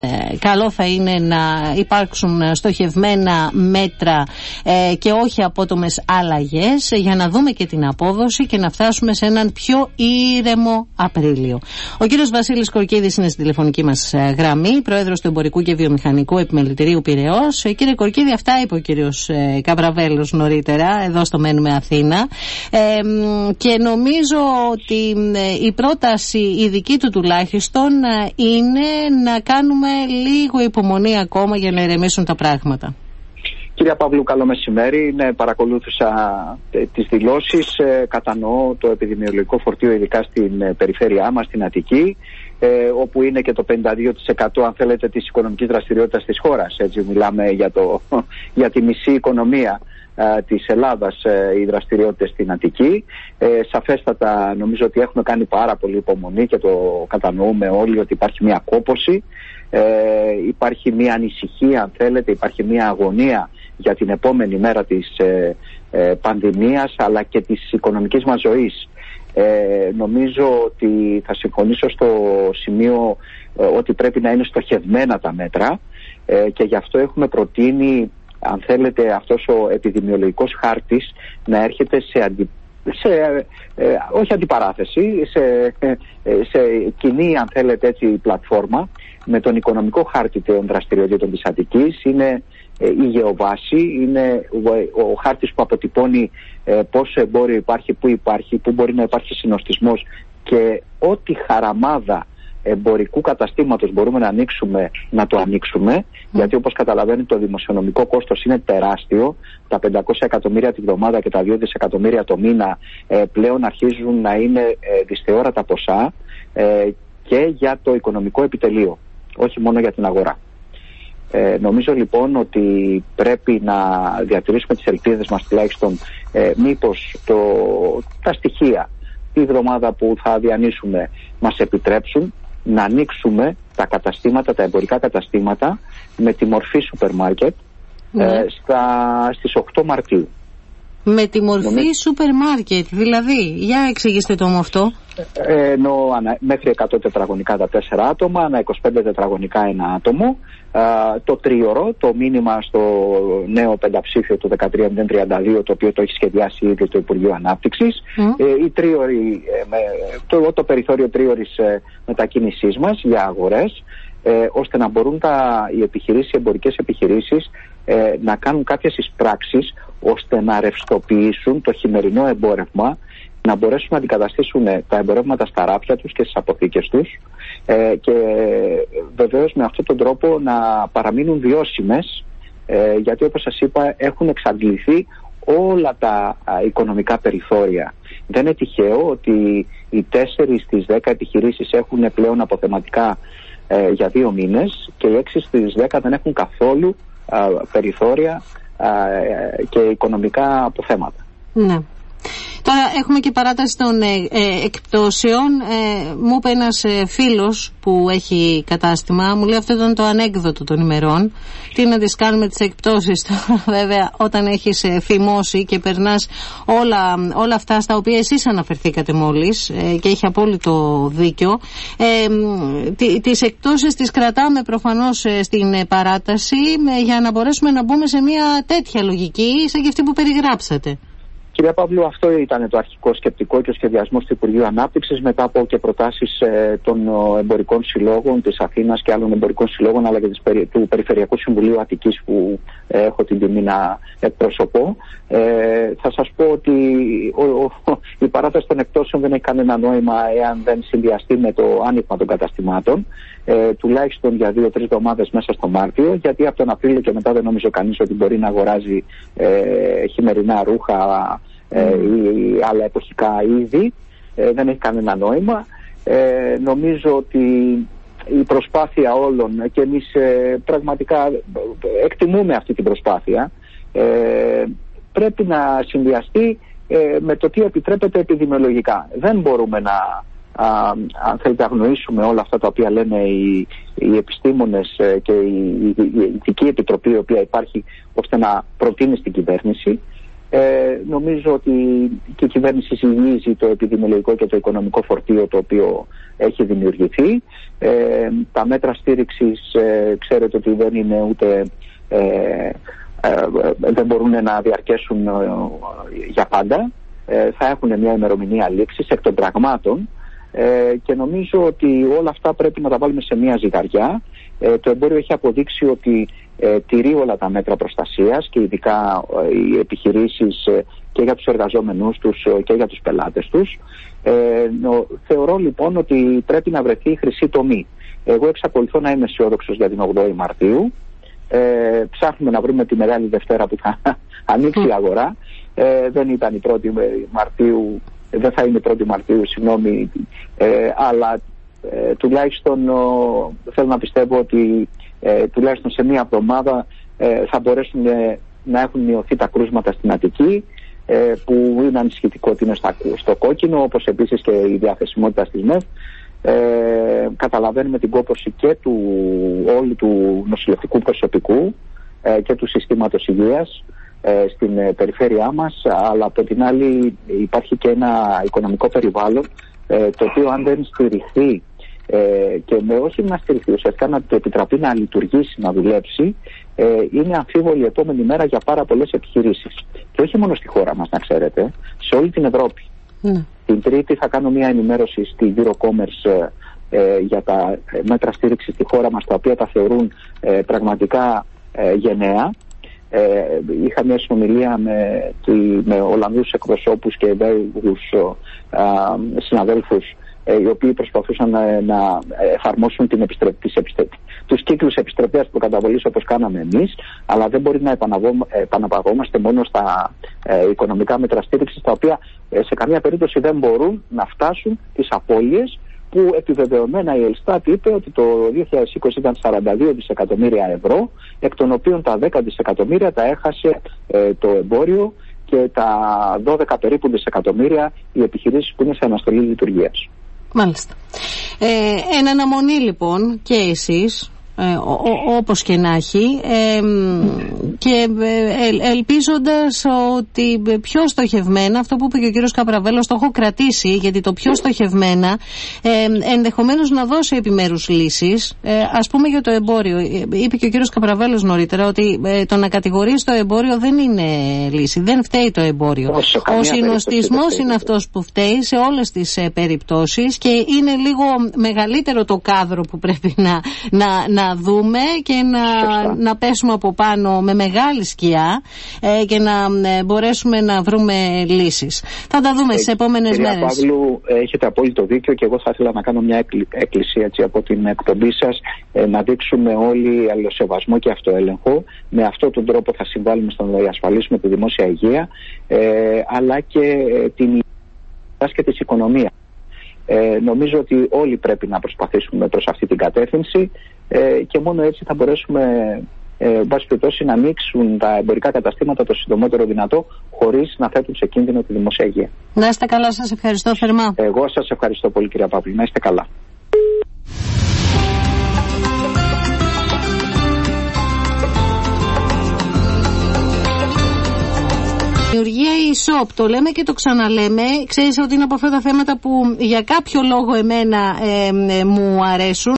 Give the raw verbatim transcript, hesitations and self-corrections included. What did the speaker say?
Ε, καλό θα είναι να υπάρξουν στοχευμένα μέτρα ε, και όχι απότομες αλλαγές για να δούμε και την απόδοση και να φτάσουμε σε έναν πιο ήρεμο Απρίλιο. Ο κύριος Βασίλης Κορκίδης είναι στη τηλεφωνική μας γραμμή, πρόεδρος του Εμπορικού και Βιομηχανικού Επιμελητηρίου Πειραιώς. Ε, κύριε Κορκίδη, αυτά είπε ο κύριος ε, Καβραβέλος νωρίτερα, εδώ στο Μένουμε Αθήνα, ε, και νομίζω ότι ε, η πρόταση η δική του τουλάχιστον ε, είναι να κάνουμε λίγο υπομονή ακόμα για να ηρεμήσουν τα πράγματα. Κυρία Παύλου, καλό μεσημέρι. Ναι, παρακολούθησα ε, τις δηλώσεις. Ε, κατανοώ το επιδημιολογικό φορτίο, ειδικά στην ε, περιφέρειά μας, στην Αττική, ε, όπου είναι και το πενήντα δύο τοις εκατό, αν θέλετε, της οικονομικής δραστηριότητας της χώρας. Έτσι, μιλάμε για, το, για τη μισή οικονομία ε, της Ελλάδας, ε, οι δραστηριότητες στην Αττική. Ε, σαφέστατα νομίζω ότι έχουμε κάνει πάρα πολύ υπομονή και το κατανοούμε όλοι ότι υπάρχει μια κόπωση. Ε, υπάρχει μια ανησυχία, αν θέλετε, υπάρχει μια αγωνία για την επόμενη μέρα της ε, ε, πανδημίας, αλλά και της οικονομικής μας ζωής. Ε, νομίζω ότι θα συμφωνήσω στο σημείο ε, ότι πρέπει να είναι στοχευμένα τα μέτρα, ε, και γι' αυτό έχουμε προτείνει, αν θέλετε, αυτός ο επιδημιολογικός χάρτης να έρχεται σε αντι... σε, ε, όχι αντιπαράθεση, σε, ε, σε κοινή, αν θέλετε έτσι, πλατφόρμα με τον οικονομικό χάρτη των δραστηριοτήτων της Αττικής. Είναι ε, η γεωβάση, είναι ο, ο χάρτης που αποτυπώνει ε, πόσο εμπόριο υπάρχει, πού υπάρχει, πού μπορεί να υπάρχει συνοστισμός, και ό,τι χαραμάδα εμπορικού καταστήματος μπορούμε να ανοίξουμε, να το ανοίξουμε, mm. γιατί όπως καταλαβαίνετε το δημοσιονομικό κόστος είναι τεράστιο. Τα πεντακόσια εκατομμύρια τη βδομάδα και τα δύο δισεκατομμύρια το μήνα ε, πλέον αρχίζουν να είναι ε, δυσθεώρατα ποσά, ε, και για το οικονομικό επιτελείο, όχι μόνο για την αγορά. Ε, νομίζω λοιπόν ότι πρέπει να διατηρήσουμε τις ελπίδες μας, τουλάχιστον ε, μήπως το, τα στοιχεία τη βδομάδα που θα διανύσουμε μας επιτρέψουν να ανοίξουμε τα καταστήματα, τα εμπορικά καταστήματα με τη μορφή σούπερ μάρκετ, ναι. ε, στα, στις οκτώ Μαρτίου. Με τη μορφή Νομίζω... σούπερ μάρκετ, δηλαδή, για εξηγήστε το μου αυτό. Ε, ενώ μέχρι εκατό τετραγωνικά τα τέσσερα άτομα, ανά είκοσι πέντε τετραγωνικά ένα άτομο. Ε, το τρίωρο, το μήνυμα στο νέο πενταψήφιο του δεκατρία μηδέν τριάντα δύο, το οποίο το έχει σχεδιάσει ήδη το Υπουργείο Ανάπτυξης. Mm. Ε, η τρίωρη, ε, με, το, το περιθώριο τρίωρης ε, μετακίνησής μας για αγορές, ε, ώστε να μπορούν τα, οι επιχειρήσεις, οι εμπορικές επιχειρήσεις ε, να κάνουν κάποιες εισπράξεις ώστε να ρευστοποιήσουν το χειμερινό εμπόρευμα, να μπορέσουν να αντικαταστήσουν τα εμπορεύματα στα ράφια τους και στις αποθήκες τους, ε, και βεβαίως με αυτόν τον τρόπο να παραμείνουν βιώσιμες, ε, γιατί όπως σας είπα έχουν εξαντληθεί όλα τα α, οικονομικά περιθώρια. Δεν είναι τυχαίο ότι οι τέσσερις στις δέκα επιχειρήσεις έχουν πλέον αποθεματικά ε, για δύο μήνες και οι έξι στις δέκα δεν έχουν καθόλου α, περιθώρια α, και οικονομικά αποθέματα. Ναι. Τώρα έχουμε και παράταση των ε, ε, εκπτώσεων. Ε, μου είπε ένας ε, φίλος που έχει κατάστημα, μου λέει αυτό ήταν το ανέκδοτο των ημερών. Τι να τις κάνουμε τις εκπτώσεις τώρα, βέβαια, όταν έχεις ε, φημώσει και περνάς όλα, όλα αυτά στα οποία εσείς αναφερθήκατε μόλις, ε, και έχει απόλυτο δίκιο. Ε, τ, τις εκπτώσεις τις κρατάμε προφανώς ε, στην ε, παράταση ε, για να μπορέσουμε να μπούμε σε μια τέτοια λογική σαν και αυτή που περιγράψατε. Κυρία Παύλου, αυτό ήταν το αρχικό σκεπτικό και ο σχεδιασμός του Υπουργείου Ανάπτυξης, μετά από και προτάσεις ε, των εμπορικών συλλόγων της Αθήνας και άλλων εμπορικών συλλόγων, αλλά και της, του Περιφερειακού Συμβουλίου Αττικής που ε, έχω την τιμή να εκπροσωπώ. Ε, θα σας πω ότι ο, ο, η παράταση των εκπτώσεων δεν έχει κανένα νόημα εάν δεν συνδυαστεί με το άνοιγμα των καταστημάτων, ε, τουλάχιστον για δύο-τρεις εβδομάδες μέσα στο Μάρτιο, γιατί από τον Απρίλιο και μετά δεν νομίζω κανείς ότι μπορεί να αγοράζει ε, χειμερινά ρούχα Ε, ή άλλα εποχικά είδη. Ε, δεν έχει κανένα νόημα. Ε, νομίζω ότι η προσπάθεια όλων, και εμείς ε, πραγματικά εκτιμούμε αυτή την προσπάθεια, ε, πρέπει να συνδυαστεί ε, με το τι επιτρέπεται επιδημιολογικά. Δεν μπορούμε να α, αν θέλετε αγνοήσουμε όλα αυτά τα οποία λένε οι, οι επιστήμονες και η, η, η Ειδική Επιτροπή η οποία υπάρχει ώστε να προτείνει στην κυβέρνηση. Ε, νομίζω ότι και η κυβέρνηση ζυγίζει το επιδημιολογικό και το οικονομικό φορτίο το οποίο έχει δημιουργηθεί. Ε, τα μέτρα στήριξης ε, ξέρετε ότι δεν είναι ούτε ε, ε, δεν μπορούν να διαρκέσουν ε, για πάντα. Ε, θα έχουν μια ημερομηνία λήξης εκ των πραγμάτων ε, και νομίζω ότι όλα αυτά πρέπει να τα βάλουμε σε μια ζυγαριά. Ε, το εμπόριο έχει αποδείξει ότι ε, τηρεί όλα τα μέτρα προστασίας και ειδικά ε, οι επιχειρήσεις ε, και για τους εργαζόμενους τους ε, και για τους πελάτες τους. Ε, νο, θεωρώ λοιπόν ότι πρέπει να βρεθεί η χρυσή τομή. Εγώ εξακολουθώ να είμαι αισιόδοξος για την ογδόη Μαρτίου. Ε, ψάχνουμε να βρούμε τη Μεγάλη Δευτέρα που θα ανοίξει η αγορά. Ε, δεν ήταν η πρώτη Μαρτίου, δεν θα είναι η πρώτη Μαρτίου, συγγνώμη, ε, αλλά ε, τουλάχιστον ο, θέλω να πιστεύω ότι ε, τουλάχιστον σε μία εβδομάδα ε, θα μπορέσουν ε, να έχουν μειωθεί τα κρούσματα στην Αττική, ε, που είναι ανησυχητικό ότι είναι στα, στο κόκκινο, όπως επίσης και η διαθεσιμότητα στις ΜΕΘ. Ε, καταλαβαίνουμε την κόπωση και του όλου του νοσηλευτικού προσωπικού ε, και του συστήματος υγείας ε, στην ε, περιφέρειά μας, αλλά από την άλλη υπάρχει και ένα οικονομικό περιβάλλον ε, το οποίο αν δεν στηριχθεί ε, και με όχι να στηριχθεί, ουσιαστικά να το επιτραπεί να λειτουργήσει, να δουλέψει, ε, είναι αμφίβολη η επόμενη μέρα για πάρα πολλές επιχειρήσεις και όχι μόνο στη χώρα μας, να ξέρετε, σε όλη την Ευρώπη. Mm. Την Τρίτη θα κάνω μια ενημέρωση στη Eurocommerce ε, για τα μέτρα στήριξης στη χώρα μας, τα οποία τα θεωρούν ε, πραγματικά ε, γενναία. Ε, είχα μια συνομιλία με, τη, με Ολλανδούς εκπροσώπους και Βέλγους συναδέλφους ε, οι οποίοι προσπαθούσαν να, να εφαρμόσουν την επιστρε... επιστρε... τους κύκλους επιστροφέας προκαταβολής όπως κάναμε εμείς, αλλά δεν μπορεί να επαναπαυόμαστε μόνο στα ε, οικονομικά μέτρα στήριξης, τα οποία ε, σε καμία περίπτωση δεν μπορούν να φτάσουν τις απώλειες που επιβεβαιωμένα η Ελστάτ είπε ότι το δύο χιλιάδες είκοσι ήταν σαράντα δύο δισεκατομμύρια ευρώ, εκ των οποίων τα δέκα δισεκατομμύρια τα έχασε ε, το εμπόριο και τα δώδεκα περίπου δισεκατομμύρια οι επιχειρήσεις που είναι σε αναστολή λειτουργίας. Μάλιστα. Ε, εν αναμονή λοιπόν και εσείς, Ε, ό, ό, όπως και να έχει, ε, και ε, ελπίζοντας ότι πιο στοχευμένα, αυτό που είπε και ο κύριος Καπραβέλος, το έχω κρατήσει, γιατί το πιο στοχευμένα ε, ενδεχομένως να δώσει επιμέρους λύσεις, ε, ας πούμε για το εμπόριο. Είπε και ο κύριος Καπραβέλος νωρίτερα ότι ε, το να κατηγορείς το εμπόριο δεν είναι λύση, δεν φταίει το εμπόριο. Ο συνοστισμός είναι αυτός που φταίει σε όλες τις ε, περιπτώσεις και είναι λίγο μεγαλύτερο το κάδρο που πρέπει να, να, να δούμε και να, να πέσουμε από πάνω με μεγάλη σκιά ε, και να ε, μπορέσουμε να βρούμε λύσεις. Θα τα δούμε ε, στις επόμενες μέρες. Κυρία Παύλου, έχετε απόλυτο δίκιο και εγώ θα ήθελα να κάνω μια έκκληση έτσι, από την εκπομπή σας, ε, να δείξουμε όλοι αλληλοσεβασμό και αυτοέλεγχο. Με αυτόν τον τρόπο θα συμβάλλουμε στο να διασφαλίσουμε τη δημόσια υγεία, ε, αλλά και ε, την υγεία και της οικονομίας. Ε, νομίζω ότι όλοι πρέπει να προσπαθήσουμε προς αυτή την κατεύθυνση ε, και μόνο έτσι θα μπορέσουμε ε, να ανοίξουν τα εμπορικά καταστήματα το συντομότερο δυνατό, χωρίς να θέτουν σε κίνδυνο τη δημόσια υγεία. Να είστε καλά, σας ευχαριστώ θερμά. Εγώ σας ευχαριστώ πολύ, κυρία Παύλη. Να είστε καλά. Δημιουργία e-shop, το λέμε και το ξαναλέμε. Ξέρεις ότι είναι από αυτά τα θέματα που για κάποιο λόγο εμένα ε, ε, μου αρέσουν.